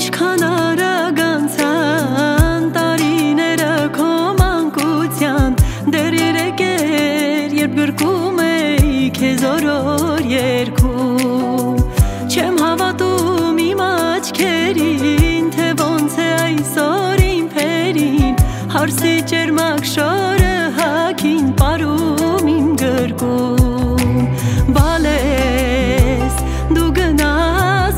Ինչքան արագանցան տարիները քո մանկության դեռ երեկեր երբ գրկում էի քեզ օրոր երգում Չեմ հավատում իմ աչքերին թե ոնց է այսօր իմ փերին հարսի ճերմակ շորը հագին պարում իմ գրկում Բալես դու գնաս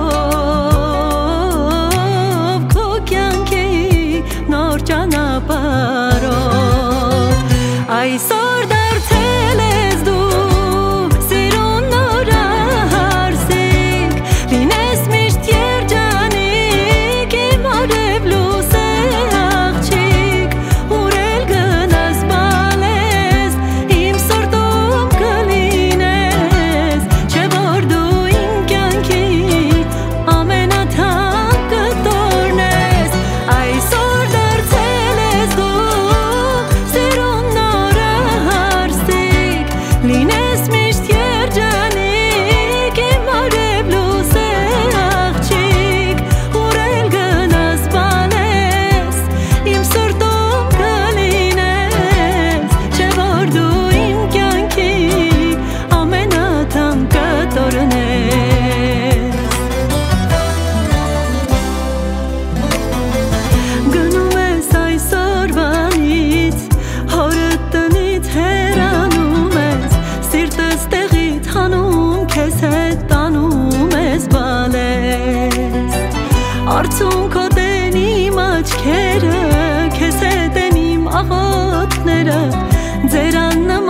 բարով քո կյանքի նոր ճանապարհով Այսօր դարձել ես դու սիրուն նորահարսիկ լինես միշտ երջանիկ իմ արև լույսը աղջիկ ուր էլ գնաս բալես իմ սրտում կլինես չէ որ դու իմ կյանքի ամենաթանկ կտորն ես Այսօր դարձել ես դու սիրուն նորահարսիկ լինես միշտ երջանիկ իմ արև լույսը աղջիկ ուր էլ գնաս բալես իմ սրտում կլինես չէ որ դու իմ կյանքի ամենաթանկ կտորն ես Գնում ես այսօրվանից հորդ տնից հեռանում ես սիրտս տեղիդ հանում քեզ հետ տանում ես բալես Արցունքոտ են իմ աչքերը քեզ հետ են իմ աղոթները ձեր աննման